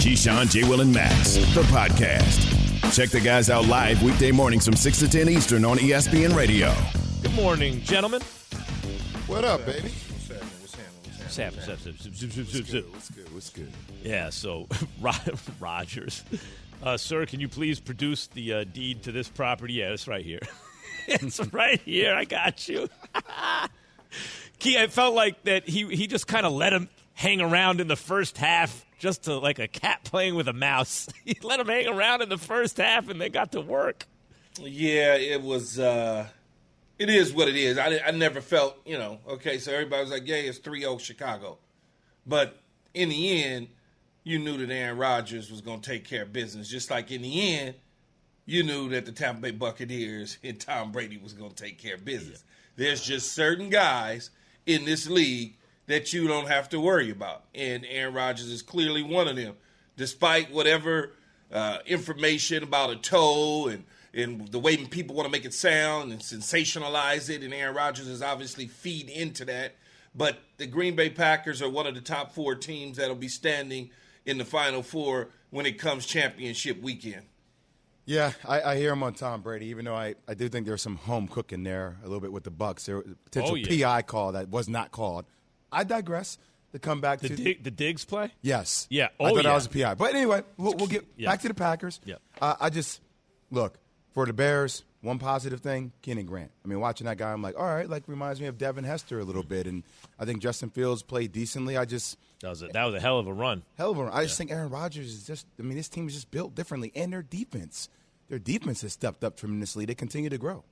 Keyshawn, J. Will, and Max, the podcast. Check the guys out live weekday mornings from 6 to 10 Eastern on ESPN Radio. Good morning, gentlemen. What up, baby? What's happening? What's good? Yeah, so Rogers. Sir, can you please produce the deed to this property? Yeah, it's right here. It's right here. I got you. Key, I felt like that he just kind of let him hang around in the first half, just to like a cat playing with a mouse. He let him hang around in the first half, and they got to work. Yeah, it was. It is what it is. I never felt, okay, so everybody was like, yeah, it's 3-0 Chicago. But in the end, you knew that Aaron Rodgers was going to take care of business. Just like in the end, you knew that the Tampa Bay Buccaneers and Tom Brady was going to take care of business. Yeah. There's just certain guys in this league that you don't have to worry about. And Aaron Rodgers is clearly one of them. Despite whatever information about a toe and the way people want to make it sound and sensationalize it, and Aaron Rodgers is obviously feed into that. But the Green Bay Packers are one of the top 4 teams that will be standing in the Final Four when it comes championship weekend. Yeah, I hear him on Tom Brady, even though I do think there's some home cooking there a little bit with the Bucs. There was a potential PI call that was not called. I digress. To come back to the Diggs play? Yes. Yeah. I thought that was a PI. But anyway, we'll get back to the Packers. Yeah. Look, for the Bears, one positive thing, Kenny Grant. I mean, watching that guy, I'm like, all right, reminds me of Devin Hester a little bit. And I think Justin Fields played decently. That was a hell of a run. I just think Aaron Rodgers is this team is just built differently. And their defense has stepped up tremendously. They continue to grow.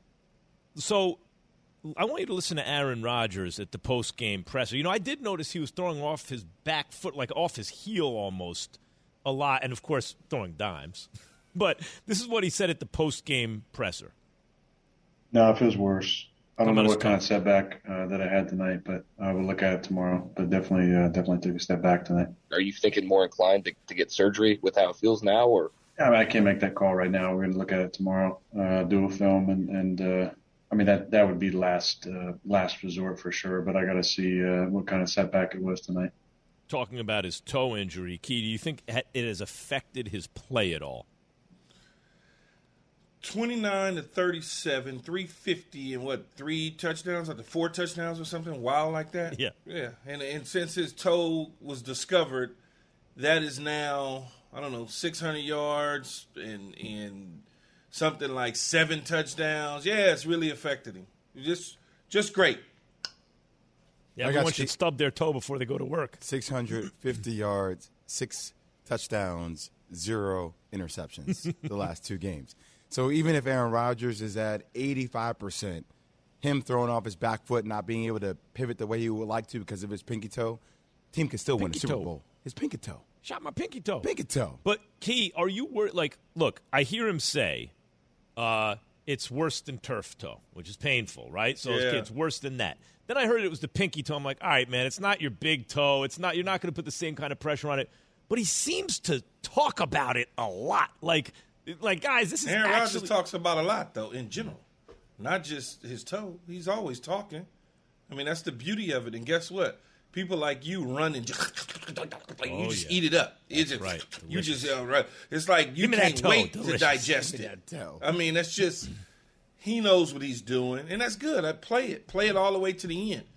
So I want you to listen to Aaron Rodgers at the post-game presser. I did notice he was throwing off his back foot, like off his heel almost, a lot, and, of course, throwing dimes. But this is what he said at the post-game presser. No, it feels worse. I don't know what kind of setback that I had tonight, but I will look at it tomorrow. But definitely took a step back tonight. Are you thinking more inclined to get surgery with how it feels now, or? Yeah, I can't make that call right now. We're going to look at it tomorrow, do a film, and I mean, that would be last resort for sure, but I got to see what kind of setback it was tonight. Talking about his toe injury, Key, do you think it has affected his play at all? 29 to 37, 350, and 3 touchdowns, 4 touchdowns or something wild like that? Yeah. Yeah, and since his toe was discovered, that is now, 600 yards and something like 7 touchdowns. Yeah, it's really affected him. Just great. Yeah, everyone should stub their toe before they go to work. 650 yards, 6 touchdowns, 0 interceptions the last 2 games. So even if Aaron Rodgers is at 85%, him throwing off his back foot, not being able to pivot the way he would like to because of his pinky toe, team can still win the Super Bowl. His pinky toe. Shot my pinky toe. Pinky toe. But, Key, are you worried? Look, I hear him say it's worse than turf toe, which is painful, right? So it's worse than that. Then I heard it was the pinky toe. I'm like, all right, man, it's not your big toe. You're not going to put the same kind of pressure on it. But he seems to talk about it a lot. Like guys, this is Aaron Rodgers talks about a lot, though, in general. Not just his toe. He's always talking. I mean, that's the beauty of it. And guess what? People like you run and just eat it up. It's just, right. You just right. It's like you can't wait to digest it. I mean, that's just he knows what he's doing, and that's good. I play it all the way to the end.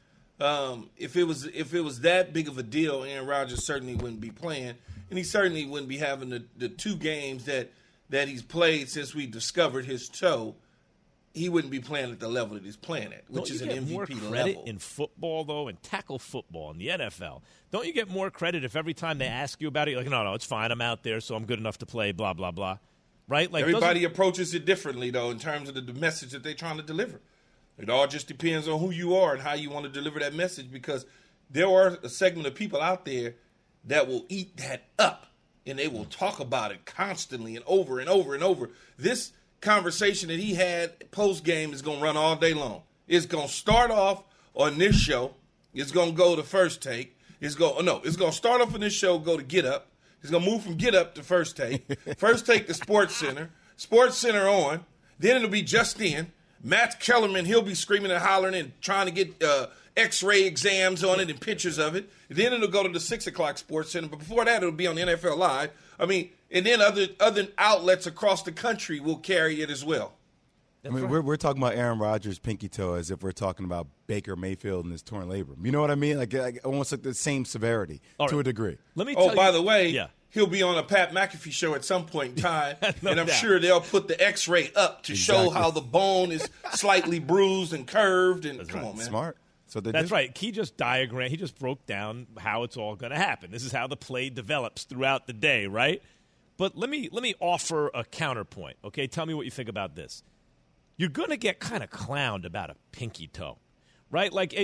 If it was that big of a deal, Aaron Rodgers certainly wouldn't be playing, and he certainly wouldn't be having the 2 games that he's played since we discovered his toe. He wouldn't be playing at the level that he's playing at, which is an MVP level. Don't you get more credit in football, though, and tackle football in the NFL? Don't you get more credit if every time they ask you about it, you're like, no, it's fine. I'm out there, so I'm good enough to play, blah, blah, blah. Right? Everybody approaches it differently, though, in terms of the message that they're trying to deliver. It all just depends on who you are and how you want to deliver that message, because there are a segment of people out there that will eat that up, and they will talk about it constantly and over and over and over. This conversation that he had post-game is going to run all day long. It's going to start off on this show. It's going to go to First Take. It's going to start off on this show, go to Get Up. It's going to move from Get Up to First Take. First Take to Sports Center. Sports Center on. Then it'll be Just In. Matt Kellerman, he'll be screaming and hollering and trying to get X-ray exams on it and pictures of it. Then it'll go to the 6 o'clock Sports Center. But before that, it'll be on NFL Live. I mean, and then other outlets across the country will carry it as well. I mean, we're talking about Aaron Rodgers' pinky toe as if we're talking about Baker Mayfield and his torn labrum. You know what I mean? Like almost like the same severity to a degree. Let me tell you. By the way, he'll be on a Pat McAfee show at some point in time, and I'm sure they'll put the X-ray up to show how the bone is slightly bruised and curved. And come on, man, smart. So that's right. He just broke down how it's all going to happen. This is how the play develops throughout the day, right? But let me offer a counterpoint. Okay, tell me what you think about this. You're going to get kind of clowned about a pinky toe, right? Like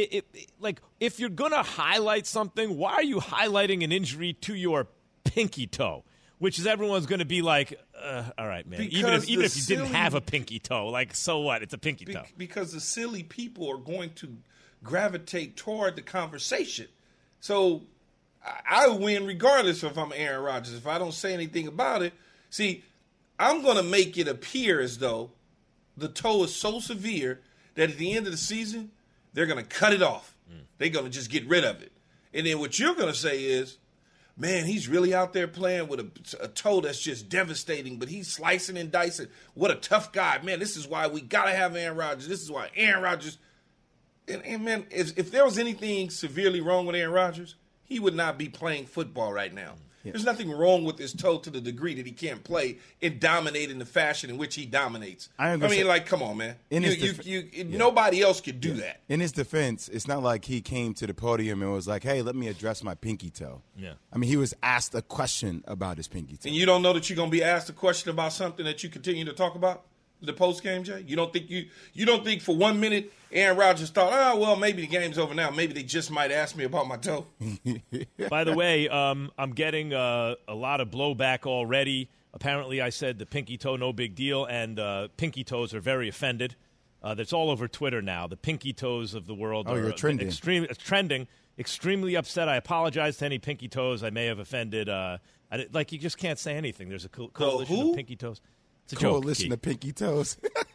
if you're going to highlight something, why are you highlighting an injury to your pinky toe? Which is everyone's going to be like, all right, man. Even if you didn't have a pinky toe, like, so what? It's a pinky toe. Because the silly people are going to gravitate toward the conversation. So I win regardless if I'm Aaron Rodgers. If I don't say anything about it, see, I'm going to make it appear as though the toe is so severe that at the end of the season, they're going to cut it off. They're going to just get rid of it. And then what you're going to say is, man, he's really out there playing with a toe that's just devastating, but he's slicing and dicing. What a tough guy. Man, this is why we got to have Aaron Rodgers. This is why Aaron Rodgers. And man, if there was anything severely wrong with Aaron Rodgers, he would not be playing football right now. Yeah. There's nothing wrong with his toe to the degree that he can't play and dominate in the fashion in which he dominates. I mean, like, come on, man. Nobody else could do that. In his defense, it's not like he came to the podium and was like, hey, let me address my pinky toe. Yeah. I mean, he was asked a question about his pinky toe. And you don't know that you're going to be asked a question about something that you continue to talk about? The post game, Jay? You don't think for 1 minute Aaron Rodgers thought, well, maybe the game's over now. Maybe they just might ask me about my toe. By the way, I'm getting a lot of blowback already. Apparently, I said the pinky toe, no big deal, and pinky toes are very offended. That's all over Twitter now. The pinky toes of the world are trending. Extremely upset. I apologize to any pinky toes I may have offended. You just can't say anything. There's a coalition of pinky toes. It's a coalition of pinky toes.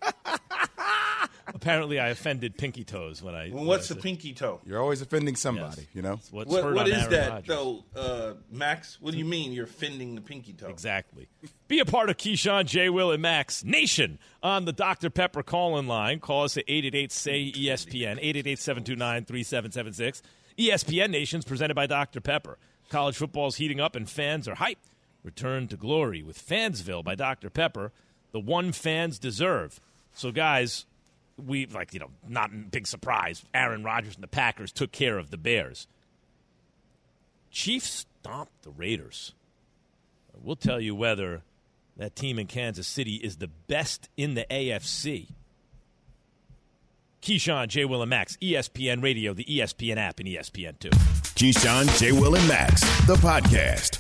Apparently, I offended pinky toes when I. What's a pinky toe? You're always offending somebody, you know. What is that, though, Max? What do you mean you're offending the pinky toe? Exactly. Be a part of Keyshawn, J. Will, and Max Nation on the Dr. Pepper call-in line. Call us at 888-SAY-ESPN, 888-729-3776. ESPN Nation's presented by Dr. Pepper. College football's heating up and fans are hyped. Return to glory with Fansville by Dr. Pepper, the one fans deserve. So, guys, not big surprise. Aaron Rodgers and the Packers took care of the Bears. Chiefs stomped the Raiders. We'll tell you whether that team in Kansas City is the best in the AFC. Keyshawn, J. Will, and Max, ESPN Radio, the ESPN app, and ESPN2. Keyshawn, J. Will, and Max, the podcast.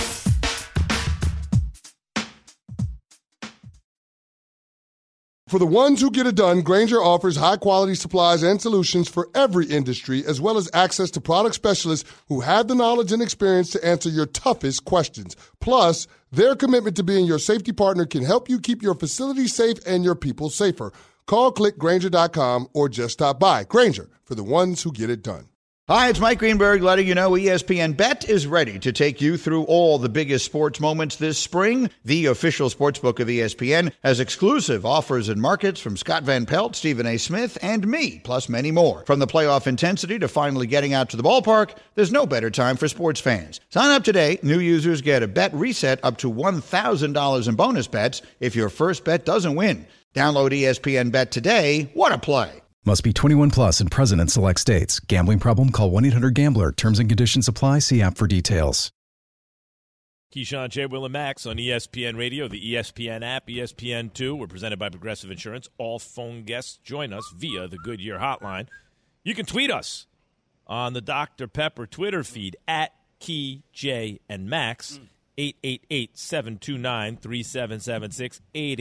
For the ones who get it done, Grainger offers high-quality supplies and solutions for every industry, as well as access to product specialists who have the knowledge and experience to answer your toughest questions. Plus, their commitment to being your safety partner can help you keep your facility safe and your people safer. Call, click Grainger.com, or just stop by. Grainger, for the ones who get it done. Hi, it's Mike Greenberg letting you know ESPN Bet is ready to take you through all the biggest sports moments this spring. The official sportsbook of ESPN has exclusive offers and markets from Scott Van Pelt, Stephen A. Smith, and me, plus many more. From the playoff intensity to finally getting out to the ballpark, there's no better time for sports fans. Sign up today. New users get a bet reset up to $1,000 in bonus bets if your first bet doesn't win. Download ESPN Bet today. What a play. Must be 21 plus and present in select states. Gambling problem? Call 1-800-GAMBLER. Terms and conditions apply. See app for details. Keyshawn, J. Will, and Max on ESPN Radio, the ESPN app, ESPN2. We're presented by Progressive Insurance. All phone guests join us via the Goodyear hotline. You can tweet us on the Dr. Pepper Twitter feed at Key, J, and Max. 888-729-3776.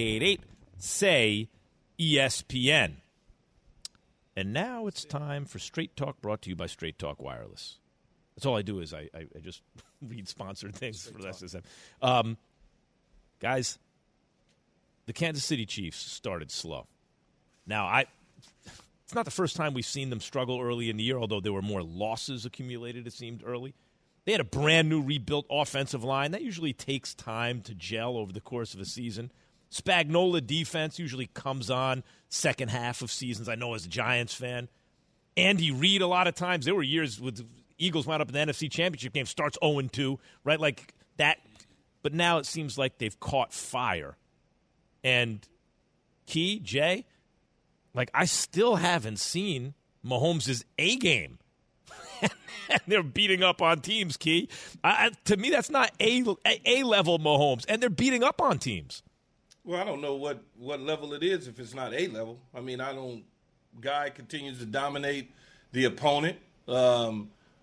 888-SAY-ESPN. And now it's time for Straight Talk, brought to you by Straight Talk Wireless. That's all I do is I just read sponsored things for the rest of the time. Guys, the Kansas City Chiefs started slow. Now, It's not the first time we've seen them struggle early in the year, although there were more losses accumulated, it seemed, early. They had a brand-new rebuilt offensive line. That usually takes time to gel over the course of a season. Spagnuolo defense usually comes on second half of seasons, I know as a Giants fan. Andy Reid, a lot of times, there were years with Eagles wound up in the NFC Championship game, starts 0-2, right? Like that. But now it seems like they've caught fire. And Key, Jay, like I still haven't seen Mahomes' A game. And they're beating up on teams, Key. To me, that's not A-level Mahomes. And they're beating up on teams. Well, I don't know what level it is if it's not A-level. I mean, Guy continues to dominate the opponent. I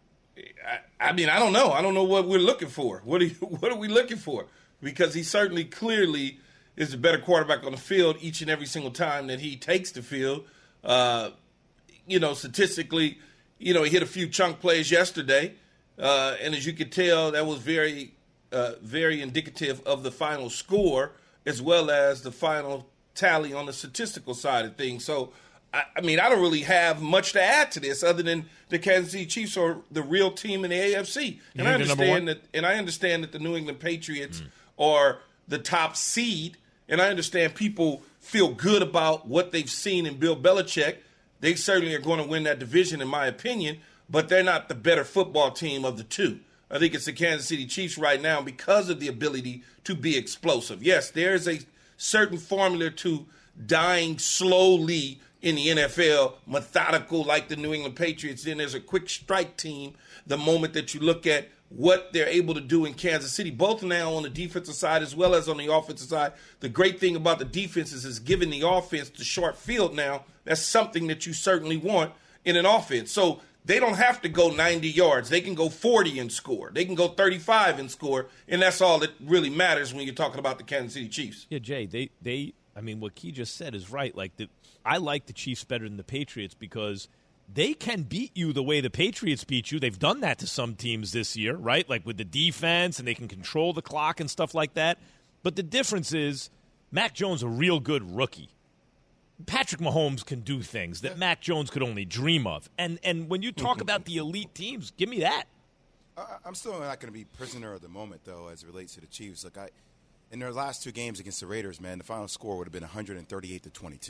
mean, I don't know. I don't know what we're looking for. What are we looking for? Because he certainly clearly is a better quarterback on the field each and every single time that he takes the field. Statistically, he hit a few chunk plays yesterday. And as you can tell, that was very, very indicative of the final score as well as the final tally on the statistical side of things. So, I mean, I don't really have much to add to this other than the Kansas City Chiefs are the real team in the AFC. And I understand that the New England Patriots are the top seed, and I understand people feel good about what they've seen in Bill Belichick. They certainly are going to win that division, in my opinion, but they're not the better football team of the two. I think it's the Kansas City Chiefs right now because of the ability to be explosive. Yes, there's a certain formula to dying slowly in the NFL, methodical like the New England Patriots. Then there's a quick strike team the moment that you look at what they're able to do in Kansas City, both now on the defensive side as well as on the offensive side. The great thing about the defenses is giving the offense the short field now. That's something that you certainly want in an offense. So they don't have to go 90 yards. They can go 40 and score. They can go 35 and score, and that's all that really matters when you're talking about the Kansas City Chiefs. Yeah, Jay, I mean, what Key just said is right. I like the Chiefs better than the Patriots because they can beat you the way the Patriots beat you. They've done that to some teams this year, right? Like with the defense, and they can control the clock and stuff like that. But the difference is Mac Jones a real good rookie. Patrick Mahomes can do things that Mac Jones could only dream of. And when you talk about the elite teams, give me that. I'm still not going to be prisoner of the moment, though, as it relates to the Chiefs. Look, in their last two games against the Raiders, man, the final score would have been 138-22.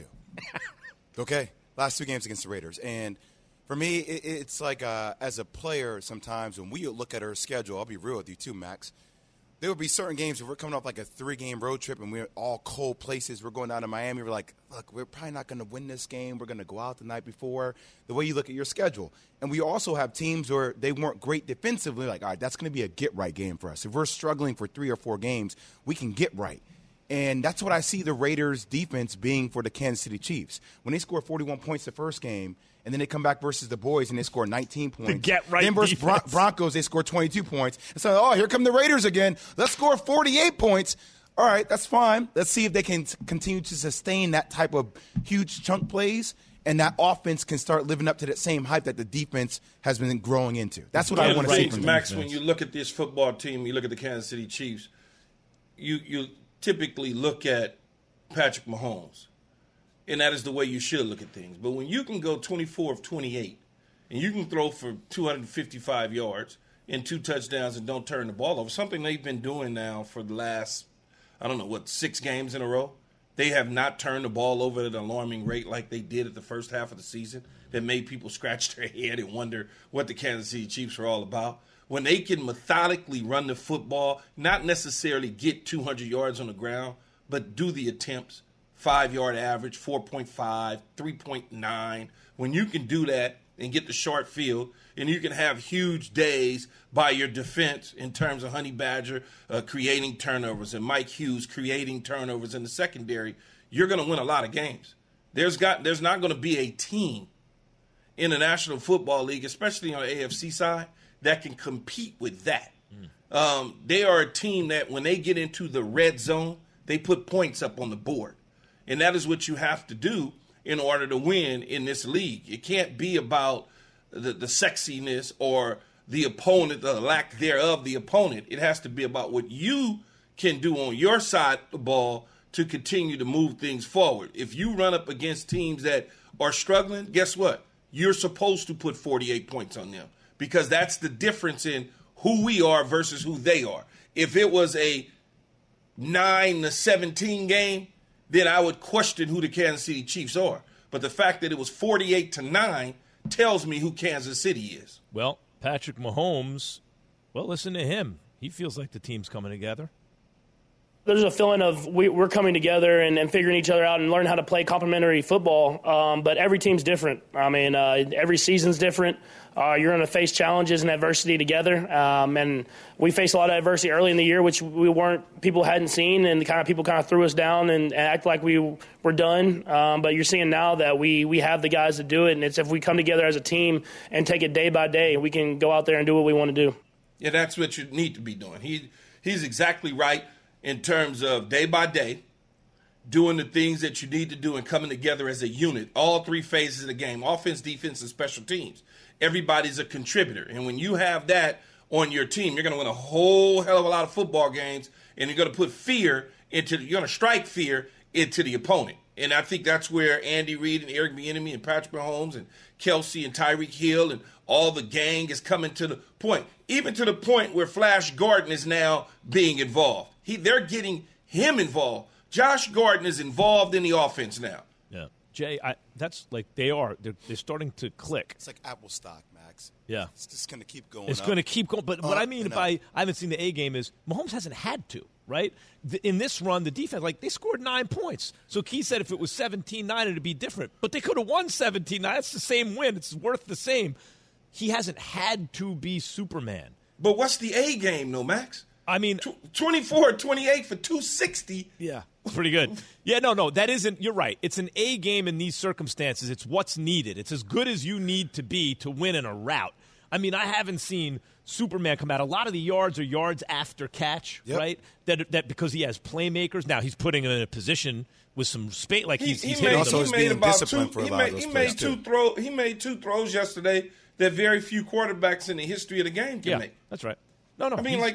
Okay? Last two games against the Raiders. And for me, it's like as a player sometimes when we look at our schedule, I'll be real with you too, Max, there would be certain games where we're coming off like a 3-game road trip and we're all cold places. We're going down to Miami. We're like, look, we're probably not going to win this game. We're going to go out the night before, the way you look at your schedule. And we also have teams where they weren't great defensively. Like, all right, that's going to be a get-right game for us. If we're struggling for 3 or 4 games, we can get right. And that's what I see the Raiders' defense being for the Kansas City Chiefs. When they score 41 points the first game, and then they come back versus the boys and they score 19 points. The get-right then versus Broncos, they score 22 points. And so, here come the Raiders again. Let's score 48 points. All right, that's fine. Let's see if they can continue to sustain that type of huge chunk plays, and that offense can start living up to that same hype that the defense has been growing into. That's what I want to see from Max, when you look at this football team, you look at the Kansas City Chiefs, you typically look at Patrick Mahomes. And that is the way you should look at things. But when you can go 24 of 28 and you can throw for 255 yards and 2 touchdowns and don't turn the ball over, something they've been doing now for the last, 6 games in a row. They have not turned the ball over at an alarming rate like they did at the first half of the season that made people scratch their head and wonder what the Kansas City Chiefs are all about. When they can methodically run the football, not necessarily get 200 yards on the ground, but do the attempts, 5-yard average, 4.5, 3.9. When you can do that and get the short field, and you can have huge days by your defense in terms of Honey Badger creating turnovers and Mike Hughes creating turnovers in the secondary, you're going to win a lot of games. There's not going to be a team in the National Football League, especially on the AFC side, that can compete with that. They are a team that when they get into the red zone, they put points up on the board. And that is what you have to do in order to win in this league. It can't be about the sexiness or the opponent, the lack thereof the opponent. It has to be about what you can do on your side of the ball to continue to move things forward. If you run up against teams that are struggling, guess what? You're supposed to put 48 points on them because that's the difference in who we are versus who they are. If it was a 9-17 game, then I would question who the Kansas City Chiefs are. But the fact that it was 48-9 tells me who Kansas City is. Well, Patrick Mahomes, well, listen to him. He feels like the team's coming together. There's a feeling of we're coming together and figuring each other out and learning how to play complementary football. But every team's different. I mean, every season's different. You're going to face challenges and adversity together. And we faced a lot of adversity early in the year, which people hadn't seen, and people threw us down and act like we were done. But you're seeing now that we have the guys to do it, and it's if we come together as a team and take it day by day, we can go out there and do what we want to do. Yeah, that's what you need to be doing. He's exactly right in terms of day by day, doing the things that you need to do and coming together as a unit, all three phases of the game, offense, defense, and special teams. Everybody's a contributor. And when you have that on your team, you're going to win a whole hell of a lot of football games, and you're going to put you're going to strike fear into the opponent. And I think that's where Andy Reid and Eric Bieniemy and Patrick Mahomes and Kelsey and Tyreek Hill and all the gang is coming to the point, even to the point where Flash Gordon is now being involved. They're getting him involved. Josh Gordon is involved in the offense now. Yeah, Jay, that's like they're starting to click. It's like Apple stock, Max. Yeah, it's just going to keep going. It's going to keep going. But what I mean by I haven't seen the A game is Mahomes hasn't had to. Right? In this run, the defense, they scored 9 points. So Key said if it was 17-9, it would be different. But they could have won 17-9. That's the same win. It's worth the same. He hasn't had to be Superman. But what's the A game, though, Max? I mean, 24-28 for 260. Yeah, pretty good. Yeah, no, that isn't – you're right. It's an A game in these circumstances. It's what's needed. It's as good as you need to be to win in a rout. I mean, I haven't seen Superman come out. A lot of the yards are yards after catch, right? That because he has playmakers. Now he's putting him in a position with some space, like he's hitting also them. being disciplined for a lot of those plays, too. He made two throws yesterday that very few quarterbacks in the history of the game can make. That's right. No. I mean,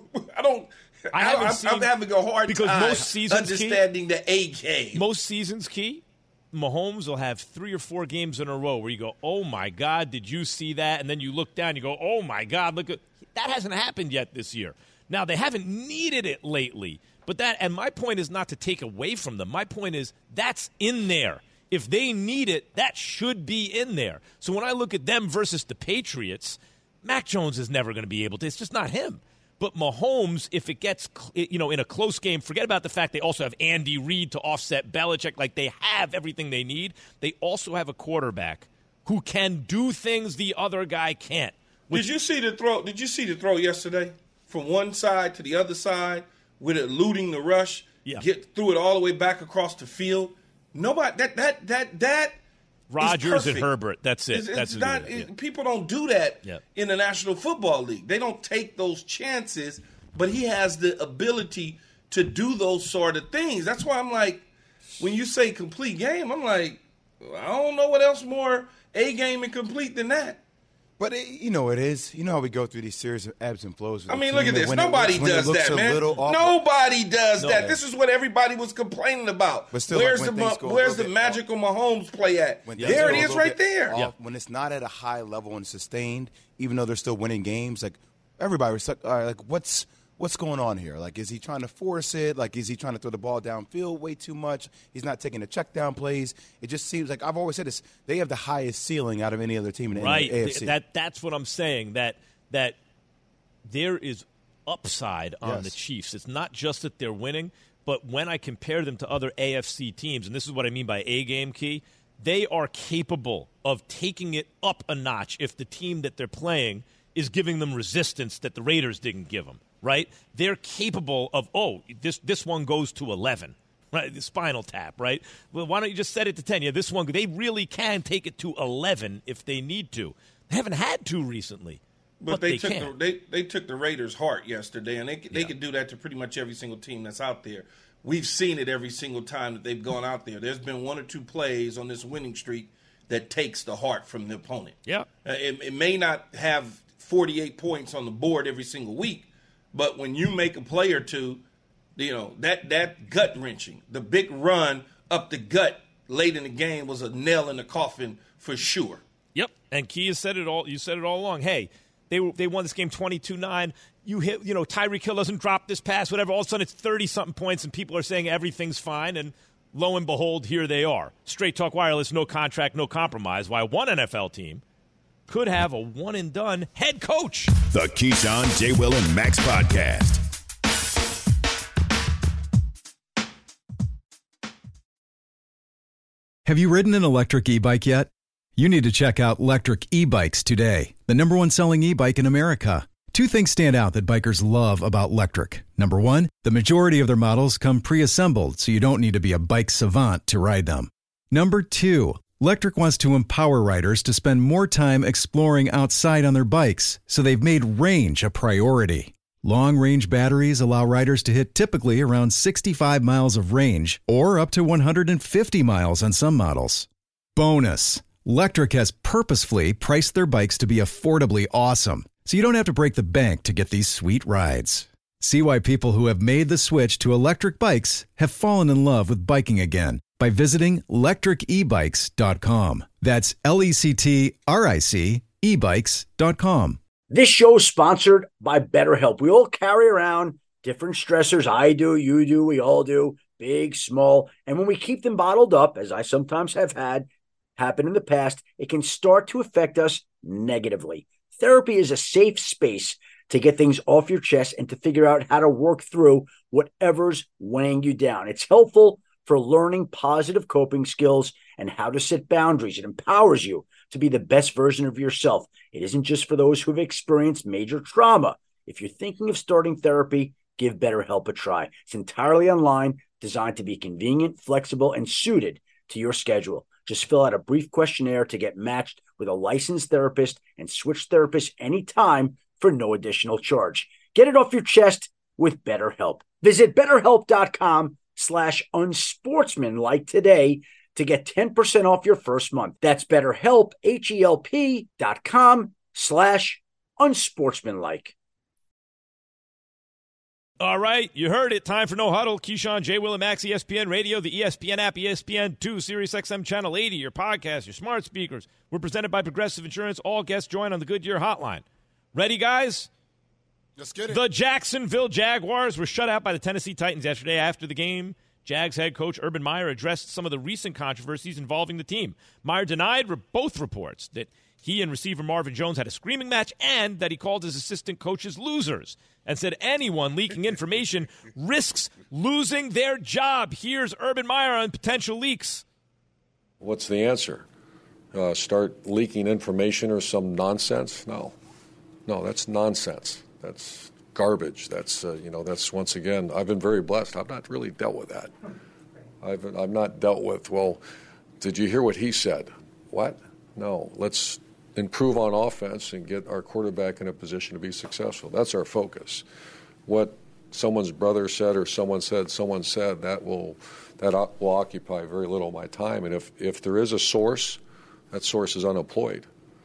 I'm having a hard time most seasons, understanding the A game. Most seasons, Key, Mahomes will have 3 or 4 games in a row where you go, oh, my God, did you see that? And then you look down, you go, oh, my God, look at that. Hasn't happened yet this year. Now, they haven't needed it lately. And my point is not to take away from them. My point is that's in there. If they need it, that should be in there. So when I look at them versus the Patriots, Mac Jones is never going to be able to. It's just not him. But Mahomes, if it gets, in a close game, forget about the fact they also have Andy Reid to offset Belichick. Like, they have everything they need. They also have a quarterback who can do things the other guy can't. Did you see the throw? Did you see the throw yesterday from one side to the other side with eluding the rush? Yeah. Threw it all the way back across the field. Nobody that Rodgers and Herbert. That's it. It's not. People don't do that in the National Football League. They don't take those chances. But he has the ability to do those sort of things. That's why I'm like, when you say complete game, I'm like, I don't know what else more A game and complete than that. But it is. You know how we go through these series of ebbs and flows. I mean, look at this. Nobody does that, man. Nobody does that. This is what everybody was complaining about. But still, where's the magical Mahomes play at? There it is right there. When it's not at a high level and sustained, even though they're still winning games, like everybody was like, all right, like what's going on here? Like, is he trying to force it? Like, is he trying to throw the ball downfield way too much? He's not taking the check down plays. It just seems like I've always said this. They have the highest ceiling out of any other team in the AFC. That's what I'm saying, that there is upside on the Chiefs. It's not just that they're winning, but when I compare them to other AFC teams, and this is what I mean by A-game, Key, they are capable of taking it up a notch if the team that they're playing is giving them resistance that the Raiders didn't give them. Right? They're capable of, this one goes to 11. Right? The spinal tap, right? Well, why don't you just set it to 10? Yeah, this one, they really can take it to 11 if they need to. They haven't had to recently. But they took the Raiders' heart yesterday, and they could do that to pretty much every single team that's out there. We've seen it every single time that they've gone out there. There's been 1 or 2 plays on this winning streak that takes the heart from the opponent. Yeah. It may not have 48 points on the board every single week, but when you make a play or two, that gut wrenching, the big run up the gut late in the game was a nail in the coffin for sure. Yep, and Key has said it all. You said it all along. Hey, they won this game 22-9. You hit, Tyreek Hill doesn't drop this pass, whatever. All of a sudden it's 30-something points, and people are saying everything's fine. And lo and behold, here they are. Straight Talk Wireless, no contract, no compromise. Why one NFL team could have a one-and-done head coach. The Keyshawn, J. Will, and Max Podcast. Have you ridden an electric e-bike yet? You need to check out Lectric E-Bikes today, the #1 selling e-bike in America. Two things stand out that bikers love about Lectric. Number one, the majority of their models come pre-assembled, so you don't need to be a bike savant to ride them. Number two, Lectric wants to empower riders to spend more time exploring outside on their bikes, so they've made range a priority. Long-range batteries allow riders to hit typically around 65 miles of range, or up to 150 miles on some models. Bonus, Lectric has purposefully priced their bikes to be affordably awesome, so you don't have to break the bank to get these sweet rides. See why people who have made the switch to electric bikes have fallen in love with biking again by visiting lectricebikes.com. That's LECTRIC ebikes.com. This show is sponsored by BetterHelp. We all carry around different stressors. I do, you do, we all do, big, small. And when we keep them bottled up, as I sometimes have had happen in the past, it can start to affect us negatively. Therapy is a safe space to get things off your chest and to figure out how to work through whatever's weighing you down. It's helpful for learning positive coping skills and how to set boundaries. It empowers you to be the best version of yourself. It isn't just for those who have experienced major trauma. If you're thinking of starting therapy, give BetterHelp a try. It's entirely online, designed to be convenient, flexible, and suited to your schedule. Just fill out a brief questionnaire to get matched with a licensed therapist and switch therapists anytime for no additional charge. Get it off your chest with BetterHelp. Visit BetterHelp.com/unsportsmanlike today to get 10% off your first month. That's BetterHelp, HELP.com/unsportsmanlike. All right, you heard it. Time for No Huddle. Keyshawn, J. Will, and Max, ESPN Radio, the ESPN app, ESPN2, Sirius XM Channel 80, your podcast, your smart speakers. We're presented by Progressive Insurance. All guests join on the Goodyear Hotline. Ready, guys? Let's get it. The Jacksonville Jaguars were shut out by the Tennessee Titans yesterday. After the game, Jags head coach Urban Meyer addressed some of the recent controversies involving the team. Meyer denied both reports that he and receiver Marvin Jones had a screaming match and that he called his assistant coaches losers and said anyone leaking information risks losing their job. Here's Urban Meyer on potential leaks. What's the answer? Start leaking information or some nonsense? No, that's nonsense. That's garbage. That's that's, once again, I've been very blessed. I've not really dealt with that. I've not dealt with, well, did you hear what he said? What? No, let's improve on offense and get our quarterback in a position to be successful. That's our focus. What someone's brother said or someone said, that will occupy very little of my time. And if there is a source, that source is unemployed.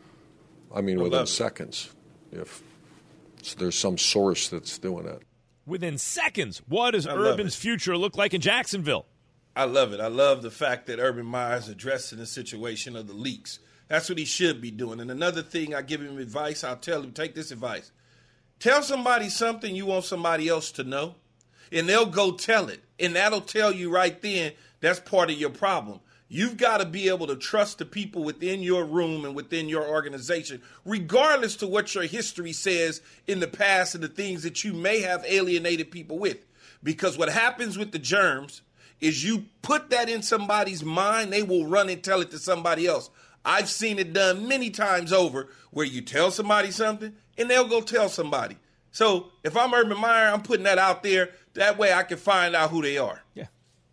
I mean, within seconds. If there's some source that's doing that. Within seconds, what does Urban's future look like in Jacksonville? I love it. I love the fact that Urban Meyer is addressing the situation of the leaks. That's what he should be doing. And another thing, I give him advice. I'll tell him, take this advice. Tell somebody something you want somebody else to know, and they'll go tell it. And that'll tell you right then that's part of your problem. You've got to be able to trust the people within your room and within your organization, regardless to what your history says in the past and the things that you may have alienated people with. Because what happens with the germs is you put that in somebody's mind, they will run and tell it to somebody else. I've seen it done many times over where you tell somebody something and they'll go tell somebody. So if I'm Urban Meyer, I'm putting that out there. That way I can find out who they are. Yeah.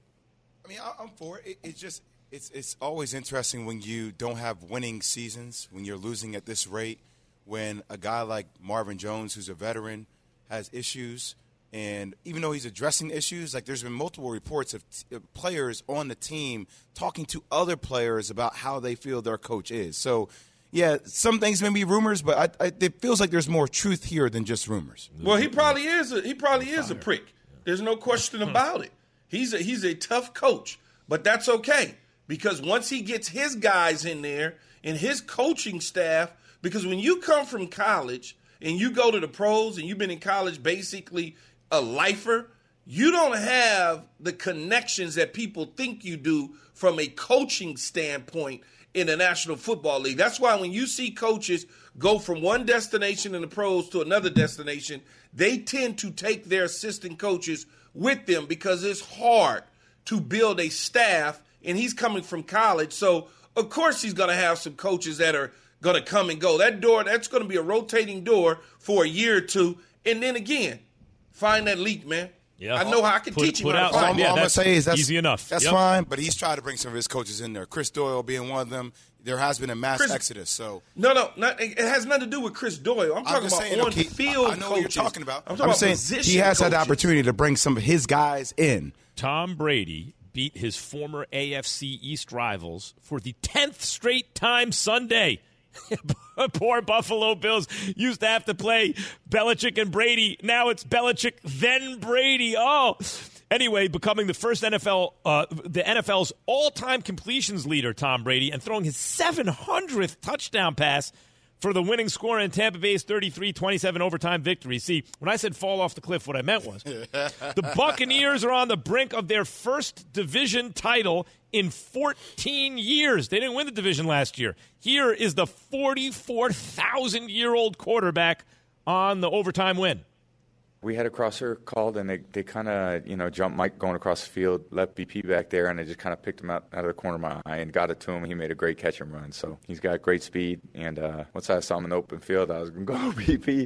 I mean, I'm for it. It's always interesting when you don't have winning seasons, when you're losing at this rate, when a guy like Marvin Jones, who's a veteran, has issues. And even though he's addressing issues, like there's been multiple reports of players on the team talking to other players about how they feel their coach is. So, yeah, some things may be rumors, but it feels like there's more truth here than just rumors. Well, he probably is a prick. There's no question about it. He's a tough coach, but that's okay because once he gets his guys in there and his coaching staff, because when you come from college and you go to the pros and you've been in college basically a lifer, you don't have the connections that people think you do from a coaching standpoint in the National Football League. That's why when you see coaches go from one destination in the pros to another destination, they tend to take their assistant coaches with them because it's hard to build a staff, and he's coming from college. So, of course, he's going to have some coaches that are going to come and go. That door, that's going to be a rotating door for a year or two. And then again, find that leak, man. Yeah. I know how I can teach him how to find it. All I'm going to say is that's easy enough. That's fine, but he's tried to bring some of his coaches in there. Chris Doyle being one of them. There has been a mass exodus. So it has nothing to do with Chris Doyle. I'm talking about on-field coaches. I know what you're talking about. I'm saying he has had the opportunity to bring some of his guys in. Tom Brady beat his former AFC East rivals for the 10th straight time Sunday. Poor Buffalo Bills used to have to play Belichick and Brady. Now it's Belichick, then Brady. Oh, anyway, becoming the first the NFL's all-time completions leader, Tom Brady, and throwing his 700th touchdown pass for the winning score in Tampa Bay's 33-27 overtime victory. See, when I said fall off the cliff, what I meant was the Buccaneers are on the brink of their first division title in 14 years. They didn't win the division last year. Here is the 44,000-year-old quarterback on the overtime win. We had a crosser called, and they kind of, jumped Mike going across the field, left BP back there, and I just kind of picked him out of the corner of my eye and got it to him. He made a great catch and run. So he's got great speed. And once I saw him in the open field, I was going to go, BP,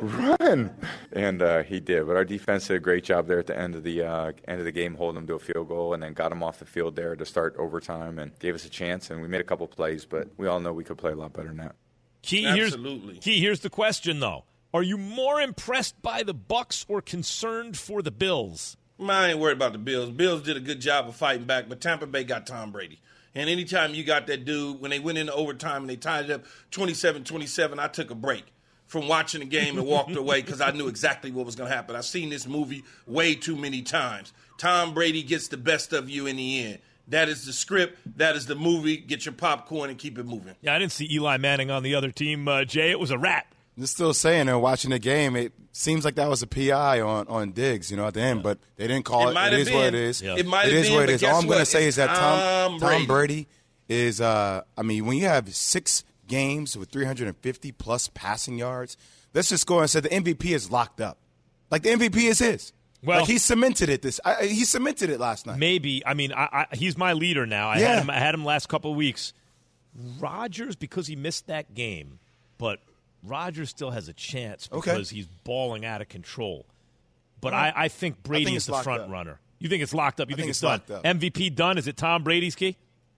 run. And he did. But our defense did a great job there at the end of the game, holding him to a field goal, and then got him off the field there to start overtime and gave us a chance. And we made a couple plays, but we all know we could play a lot better than that. Absolutely. Here's the question, though. Are you more impressed by the Bucs or concerned for the Bills? I ain't worried about the Bills. Bills did a good job of fighting back, but Tampa Bay got Tom Brady. And anytime you got that dude, when they went into overtime and they tied it up 27-27, I took a break from watching the game and walked away because I knew exactly what was going to happen. I've seen this movie way too many times. Tom Brady gets the best of you in the end. That is the script. That is the movie. Get your popcorn and keep it moving. Yeah, I didn't see Eli Manning on the other team, Jay. It was a wrap. Just still saying, and watching the game, it seems like that was a PI on Diggs, at the end, but they didn't call it. It is what it is. It might have been, what it but is. guess All I'm going to say is that Tom Brady is, when you have 6 games with 350-plus passing yards, let's just go and say the MVP is locked up. Like, the MVP is his. Well, he cemented it. He cemented it last night. Maybe. He's my leader now. I had him last couple of weeks. Rodgers, because he missed that game, but Rodgers still has a chance because he's balling out of control. But I think Brady is the front runner. You think it's locked up? You think it's done? MVP done? Is it Tom Brady's key?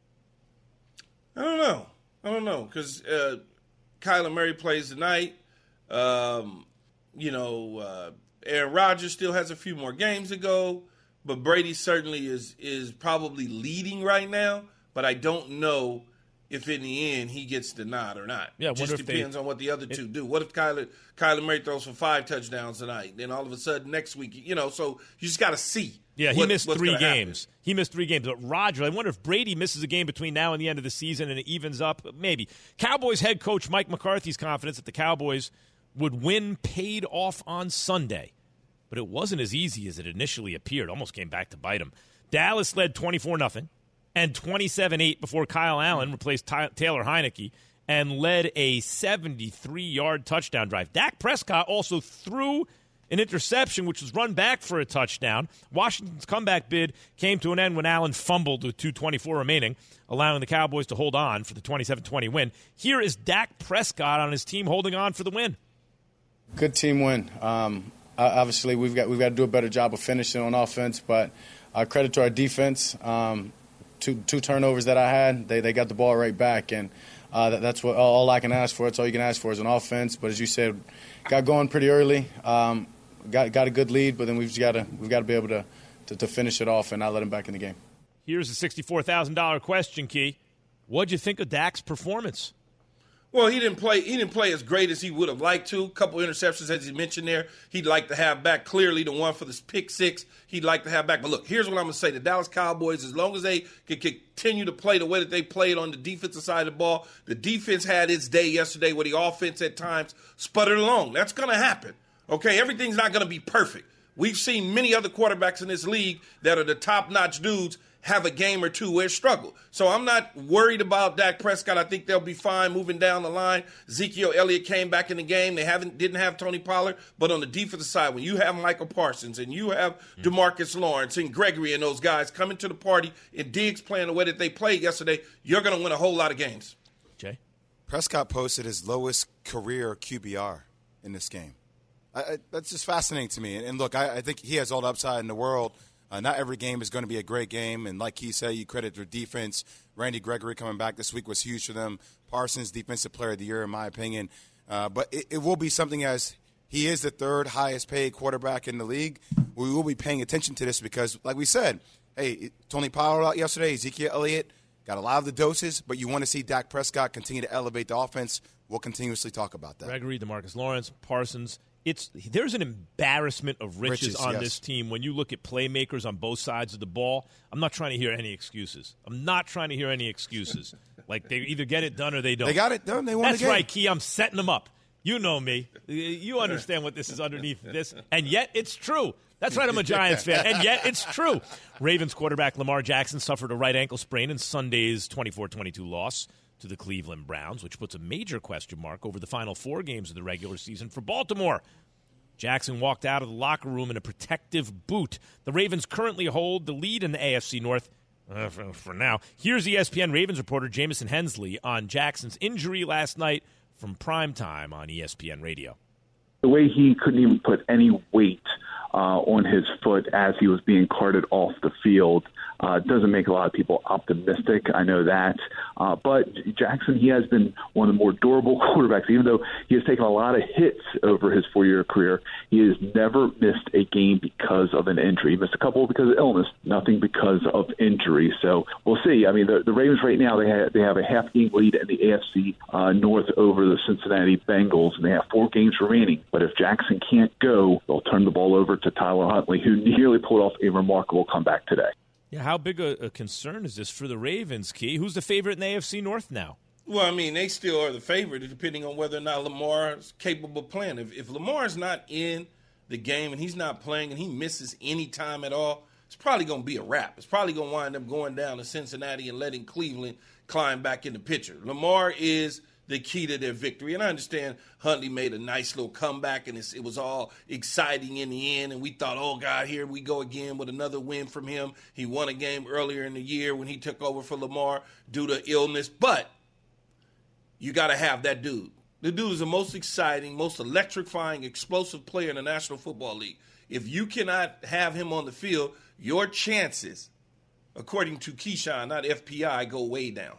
I don't know because Kyler Murray plays tonight. Aaron Rodgers still has a few more games to go, but Brady certainly is probably leading right now. But I don't know if in the end he gets the nod or not. Yeah, it just depends on what the other two do. What if Kyler Murray throws for 5 touchdowns tonight? Then all of a sudden next week, so you just got to see. Yeah, he missed 3 games. He missed 3 games. But Rodgers, I wonder if Brady misses a game between now and the end of the season and it evens up. Maybe. Cowboys head coach Mike McCarthy's confidence that the Cowboys would win paid off on Sunday. But it wasn't as easy as it initially appeared. Almost came back to bite him. Dallas led 24-0. And 27-8 before Kyle Allen replaced Taylor Heineke and led a 73-yard touchdown drive. Dak Prescott also threw an interception, which was run back for a touchdown. Washington's comeback bid came to an end when Allen fumbled with 2:24 remaining, allowing the Cowboys to hold on for the 27-20 win. Here is Dak Prescott on his team holding on for the win. Good team win. Obviously, we've got to do a better job of finishing on offense, but credit to our defense. Two turnovers that I had, they got the ball right back, and that's what all I can ask for. It's all you can ask for is an offense. But as you said, got going pretty early, got a good lead, but then we've got to be able to finish it off and not let them back in the game. Here's a $64,000 question, Key. What'd you think of Dak's performance? Well, he didn't play as great as he would have liked to. A couple interceptions, as he mentioned there. He'd like to have back. Clearly, the one for the pick six, he'd like to have back. But look, here's what I'm going to say. The Dallas Cowboys, as long as they can continue to play the way that they played on the defensive side of the ball, the defense had its day yesterday where the offense at times sputtered along. That's going to happen. Okay, everything's not going to be perfect. We've seen many other quarterbacks in this league that are the top-notch dudes have a game or two where it struggled. So I'm not worried about Dak Prescott. I think they'll be fine moving down the line. Ezekiel Elliott came back in the game. They didn't have Tony Pollard. But on the defensive side, when you have Michael Parsons and you have DeMarcus Lawrence and Gregory and those guys coming to the party and Diggs playing the way that they played yesterday, you're going to win a whole lot of games. Jay? Prescott posted his lowest career QBR in this game. That's just fascinating to me. And look, I think he has all the upside in the world. Not every game is going to be a great game. And like he said, you credit their defense. Randy Gregory coming back this week was huge for them. Parsons, Defensive Player of the Year, in my opinion. But it will be something as he is the third highest paid quarterback in the league. We will be paying attention to this because, like we said, hey, Tony Pollard out yesterday, Ezekiel Elliott got a lot of the doses, but you want to see Dak Prescott continue to elevate the offense. We'll continuously talk about that. Gregory, DeMarcus Lawrence, Parsons. There's an embarrassment of riches on this team when you look at playmakers on both sides of the ball. I'm not trying to hear any excuses. Like they either get it done or they don't. They got it done. They won the game. That's right, Key. I'm setting them up. You know me. You understand what this is underneath this. And yet it's true. That's right, I'm a Giants fan. And yet it's true. Ravens quarterback Lamar Jackson suffered a right ankle sprain in Sunday's 24-22 loss to the Cleveland Browns, which puts a major question mark over the final 4 games of the regular season for Baltimore. Jackson walked out of the locker room in a protective boot. The Ravens currently hold the lead in the AFC North for now. Here's ESPN Ravens reporter Jamison Hensley on Jackson's injury last night from primetime on ESPN Radio. The way he couldn't even put any weight on his foot as he was being carted off the field doesn't make a lot of people optimistic. I know that. But Jackson, he has been one of the more durable quarterbacks. Even though he has taken a lot of hits over his 4-year career, he has never missed a game because of an injury. He missed a couple because of illness, nothing because of injury. So we'll see. I mean, the Ravens right now, they have a half-game lead in the AFC North over the Cincinnati Bengals, and they have 4 games remaining. But if Jackson can't go, they'll turn the ball over to Tyler Huntley, who nearly pulled off a remarkable comeback today. Yeah, how big a concern is this for the Ravens, Key? Who's the favorite in the AFC North now? Well, I mean, they still are the favorite, depending on whether or not Lamar is capable of playing. If Lamar's not in the game and he's not playing and he misses any time at all, it's probably going to be a wrap. It's probably going to wind up going down to Cincinnati and letting Cleveland climb back in the picture. Lamar is the key to their victory. And I understand Huntley made a nice little comeback, and it was all exciting in the end. And we thought, oh, God, here we go again with another win from him. He won a game earlier in the year when he took over for Lamar due to illness. But you got to have that dude. The dude is the most exciting, most electrifying, explosive player in the National Football League. If you cannot have him on the field, your chances, according to Keyshawn, not FPI, go way down.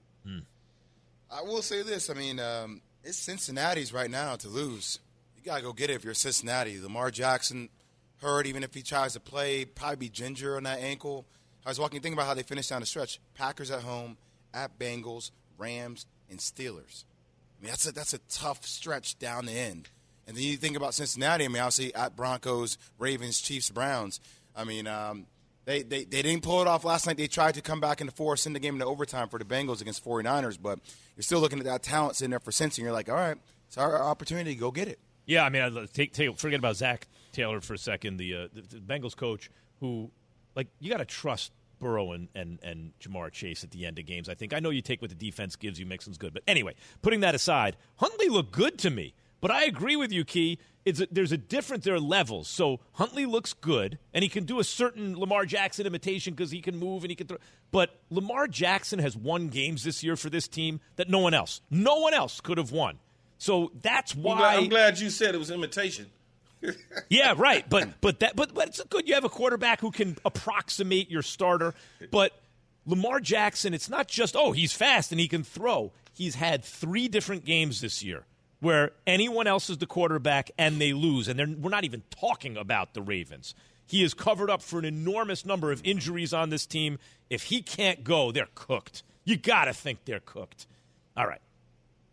I will say this. I mean, it's Cincinnati's right now to lose. You got to go get it if you're Cincinnati. Lamar Jackson hurt, even if he tries to play, probably be ginger on that ankle. I was walking, thinking about how they finished down the stretch. Packers at home, at Bengals, Rams, and Steelers. I mean, that's a tough stretch down the end. And then you think about Cincinnati. I mean, obviously at Broncos, Ravens, Chiefs, Browns. I mean, They didn't pull it off last night. They tried to come back into force in the game into overtime for the Bengals against 49ers, but you're still looking at that talent sitting there for Cincy, and you're like, all right, it's our opportunity to go get it. Yeah, I mean, forget about Zach Taylor for a second, the Bengals coach who, like, you got to trust Burrow and Jamar Chase at the end of games, I think. I know you take what the defense gives you, Mixon's good. But anyway, putting that aside, Huntley looked good to me. But I agree with you, Key. There are levels. So Huntley looks good, and he can do a certain Lamar Jackson imitation because he can move and he can throw. But Lamar Jackson has won games this year for this team that no one else could have won. So that's why I'm glad you said it was imitation. Yeah, right. But it's good. You have a quarterback who can approximate your starter. But Lamar Jackson, it's not just he's fast and he can throw. He's had 3 different games this year where anyone else is the quarterback and they lose. And we're not even talking about the Ravens. He has covered up for an enormous number of injuries on this team. If he can't go, they're cooked. You got to think they're cooked. All right.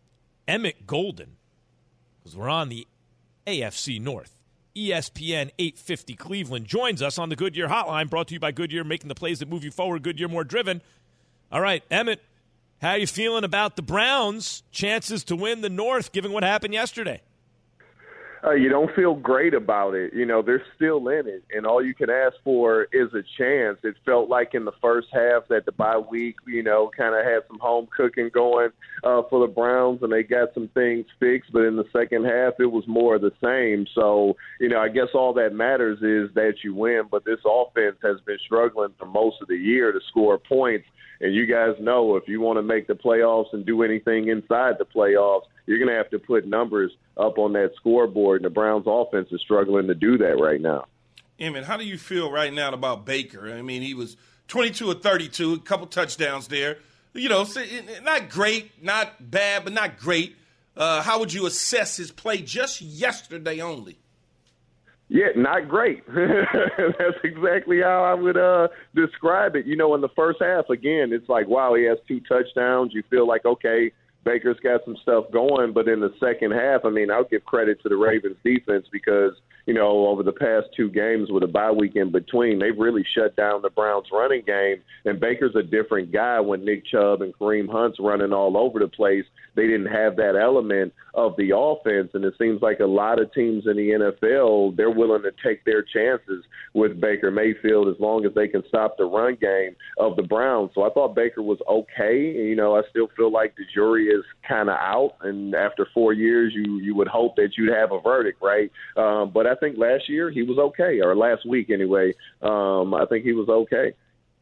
Emmett Golden, because we're on the AFC North. ESPN 850 Cleveland joins us on the Goodyear Hotline, brought to you by Goodyear, making the plays that move you forward. Goodyear, more driven. All right, Emmett, how are you feeling about the Browns' chances to win the North, given what happened yesterday? You don't feel great about it. You know, they're still in it, and all you can ask for is a chance. It felt like in the first half that the bye week, you know, kind of had some home cooking going for the Browns, and they got some things fixed. But in the second half, it was more of the same. So, you know, I guess all that matters is that you win. But this offense has been struggling for most of the year to score points. And you guys know if you want to make the playoffs and do anything inside the playoffs, you're going to have to put numbers up on that scoreboard, and the Browns offense is struggling to do that right now. Emmett, how do you feel right now about Baker? I mean, he was 22 of 32, a couple touchdowns there. You know, not great, not bad, but not great. How would you assess his play just yesterday only? Yeah, not great. That's exactly how I would describe it. You know, in the first half, again, it's like, wow, he has 2 touchdowns. You feel like, okay, Baker's got some stuff going. But in the second half, I mean, I'll give credit to the Ravens defense because, you know, over the past 2 games with a bye week in between, they've really shut down the Browns running game. And Baker's a different guy when Nick Chubb and Kareem Hunt's running all over the place. They didn't have that element of the offense, and it seems like a lot of teams in the NFL, they're willing to take their chances with Baker Mayfield as long as they can stop the run game of the Browns. So I thought Baker was okay. You know, I still feel like the jury is kind of out, and after 4 years, you would hope that you'd have a verdict, right? But I think last year he was okay, or last week anyway. I think he was okay.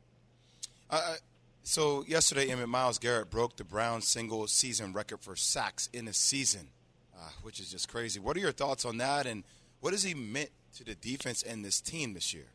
So yesterday, Emmett, Myles Garrett broke the Browns single-season record for sacks in a season, which is just crazy. What are your thoughts on that, and what has he meant to the defense and this team this year?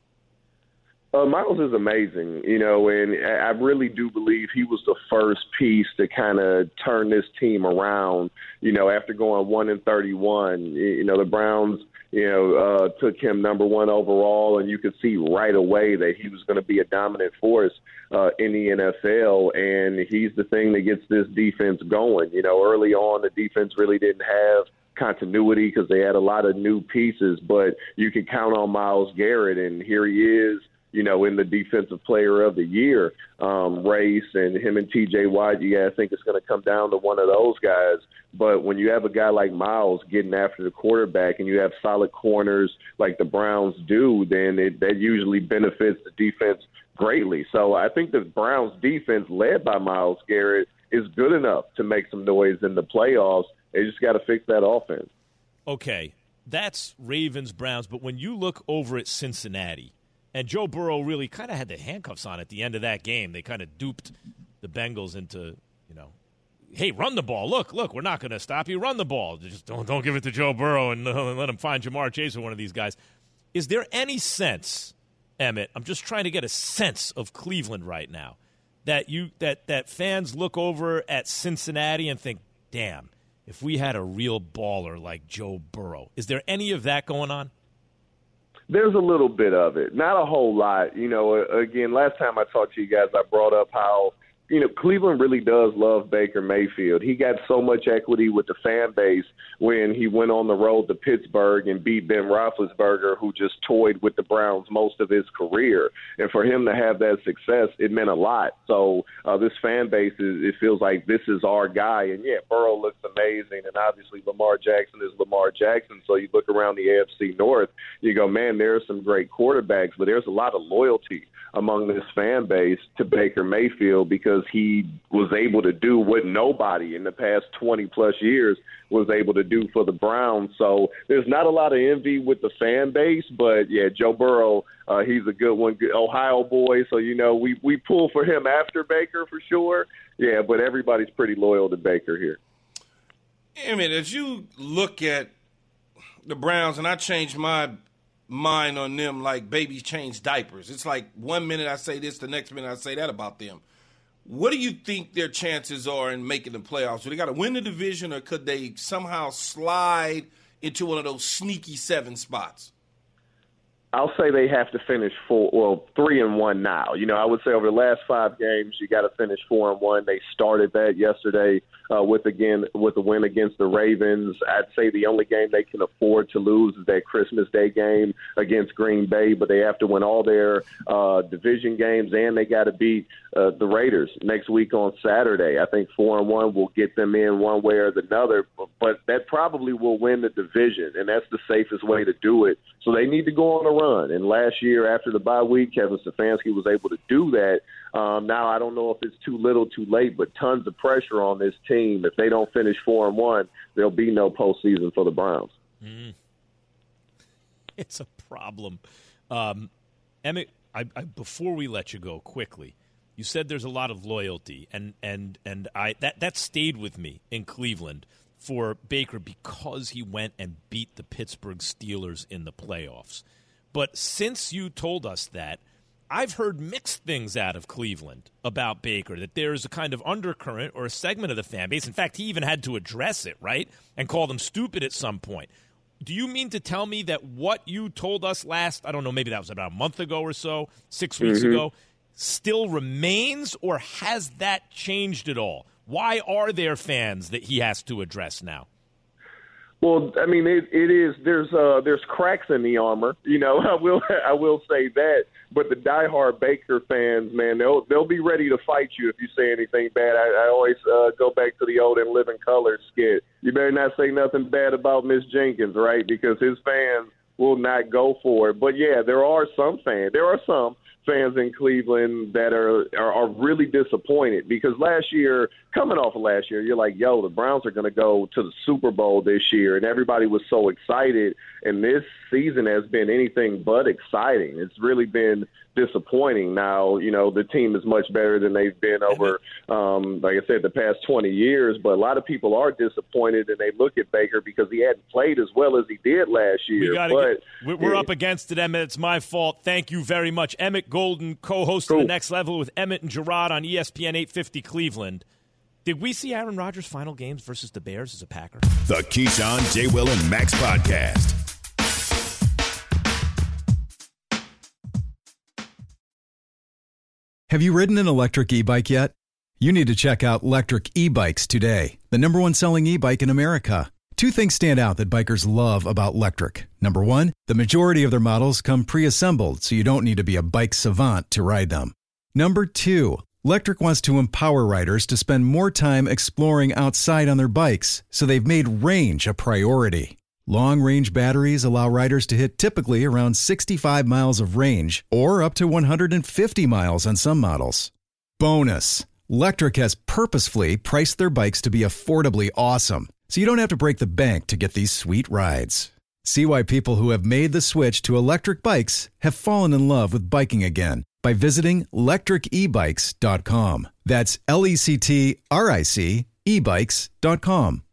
Myles is amazing, you know, and I really do believe he was the first piece to kind of turn this team around, you know, after going 1-31. You know, the Browns, you know, took him number 1 overall, and you could see right away that he was going to be a dominant force in the NFL, and he's the thing that gets this defense going. You know, early on, the defense really didn't have continuity because they had a lot of new pieces, but you could count on Myles Garrett, and here he is, you know, in the Defensive Player of the Year race, and him and T.J. Watt, you got to think it's going to come down to one of those guys. But when you have a guy like Myles getting after the quarterback and you have solid corners like the Browns do, then that usually benefits the defense greatly. So I think the Browns defense led by Myles Garrett is good enough to make some noise in the playoffs. They just got to fix that offense. Okay, that's Ravens-Browns, but when you look over at Cincinnati, and Joe Burrow really kind of had the handcuffs on at the end of that game. They kind of duped the Bengals into, you know, hey, run the ball. Look, we're not going to stop you. Run the ball. Just don't give it to Joe Burrow and let him find Jamar Chase or one of these guys. Is there any sense, Emmett, I'm just trying to get a sense of Cleveland right now, that that fans look over at Cincinnati and think, damn, if we had a real baller like Joe Burrow. Is there any of that going on? There's a little bit of it, not a whole lot. You know, again, last time I talked to you guys, I brought up how, you know, Cleveland really does love Baker Mayfield. He got so much equity with the fan base when he went on the road to Pittsburgh and beat Ben Roethlisberger, who just toyed with the Browns most of his career. And for him to have that success, it meant a lot. So this fan base, it feels like this is our guy. And, yeah, Burrow looks amazing, and obviously Lamar Jackson is Lamar Jackson. So you look around the AFC North, you go, man, there are some great quarterbacks, but there's a lot of loyalty among this fan base to Baker Mayfield because he was able to do what nobody in the past 20-plus years was able to do for the Browns. So there's not a lot of envy with the fan base, but, yeah, Joe Burrow, he's a good one, good Ohio boy. So, you know, we pull for him after Baker for sure. Yeah, but everybody's pretty loyal to Baker here. I mean, as you look at the Browns, and I changed my mind on them like babies change diapers. It's like 1 minute I say this, the next minute I say that about them. What do you think their chances are in making the playoffs? Do they got to win the division, or could they somehow slide into one of those sneaky 7 spots? I'll say they have to finish 3-1 now. You know, I would say over the last 5 games, you got to finish 4-1. They started that yesterday with a win against the Ravens. I'd say the only game they can afford to lose is that Christmas Day game against Green Bay, but they have to win all their division games, and they got to beat the Raiders next week on Saturday. I think 4-1 will get them in one way or another, but that probably will win the division, and that's the safest way to do it. So they need to go on a run. And last year, after the bye week, Kevin Stefanski was able to do that. Now, I don't know if it's too little, too late, but tons of pressure on this team. If they don't finish 4-1, there'll be no postseason for the Browns. It's a problem. Emmett, before we let you go quickly, you said there's a lot of loyalty, and that stayed with me in Cleveland for Baker because he went and beat the Pittsburgh Steelers in the playoffs. But since you told us that, I've heard mixed things out of Cleveland about Baker, that there's a kind of undercurrent or a segment of the fan base. In fact, he even had to address it, right, and call them stupid at some point. Do you mean to tell me that what you told us last, I don't know, maybe that was about a month ago or so, 6 weeks ago, still remains, or has that changed at all? Why are there fans that he has to address now? Well, I mean, it is. There's cracks in the armor. You know, I will say that. But the diehard Baker fans, man, they'll be ready to fight you if you say anything bad. I always go back to the old "In Living Color" skit. You better not say nothing bad about Miss Jenkins, right? Because his fans will not go for it. But yeah, there are some fans in Cleveland that are really disappointed because coming off of last year, you're like, yo, the Browns are going to go to the Super Bowl this year, and everybody was so excited, and this season has been anything but exciting. It's really been disappointing. Now, you know, the team is much better than they've been over, like I said, the past 20 years, but a lot of people are disappointed, and they look at Baker because he hadn't played as well as he did last year. We're up against it, Emmett. It's my fault. Thank you very much. Emmett Golden, co-host of The Next Level with Emmett and Gerard on ESPN 850 Cleveland. Did we see Aaron Rodgers' final games versus the Bears as a Packer? The Keyshawn, J. Will, and Max Podcast. Have you ridden an electric e-bike yet? You need to check out Electric E-Bikes today, the #1 selling e-bike in America. 2 things stand out that bikers love about Electric. Number 1, the majority of their models come pre-assembled, so you don't need to be a bike savant to ride them. Number 2, Electric wants to empower riders to spend more time exploring outside on their bikes, so they've made range a priority. Long-range batteries allow riders to hit typically around 65 miles of range, or up to 150 miles on some models. Bonus, Electric has purposefully priced their bikes to be affordably awesome, so you don't have to break the bank to get these sweet rides. See why people who have made the switch to electric bikes have fallen in love with biking again by visiting electricebikes.com. That's LECTRIC ebikes.com.